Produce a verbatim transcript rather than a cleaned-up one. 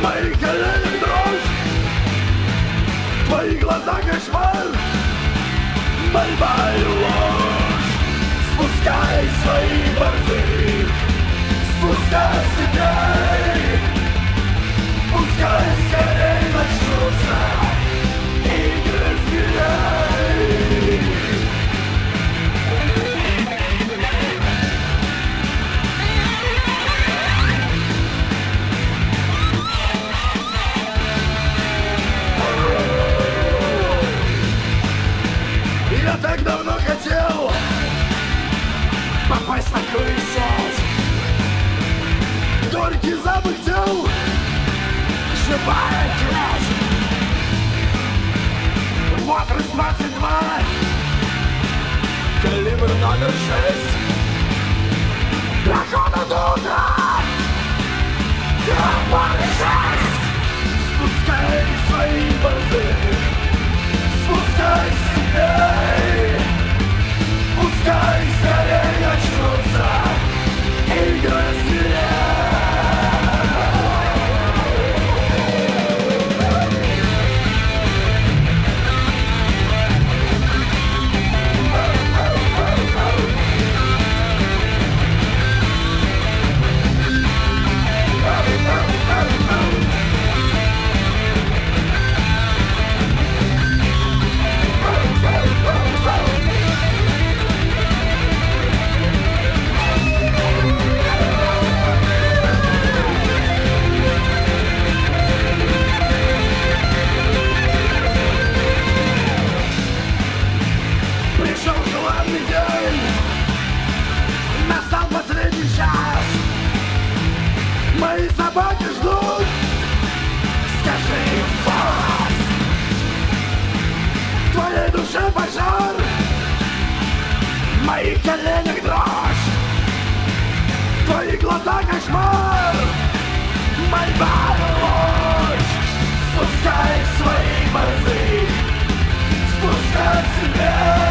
моих коленях дрожь, в твоих глазах кошмар, мольба и ложь. Спускай свои борты, спускай себя, пускай скорей начнутся игры зверей. Я так давно хотел попасть в такую сеть. Горький запах тел, живая грязь. Возраст двадцать два, калибр номер шесть. Охота до утра, громадный шесть. Спускай свои борты, спускай себя, пускай скорее начнутся игры зверей. Пришел желанный день, настал последний час. Мои собаки ждут, скажи им фас. В твоей душе пожар, в моих коленях дрожь, в твоих глазах кошмар, мольба и ложь. Спускай свои борты, спускай себя.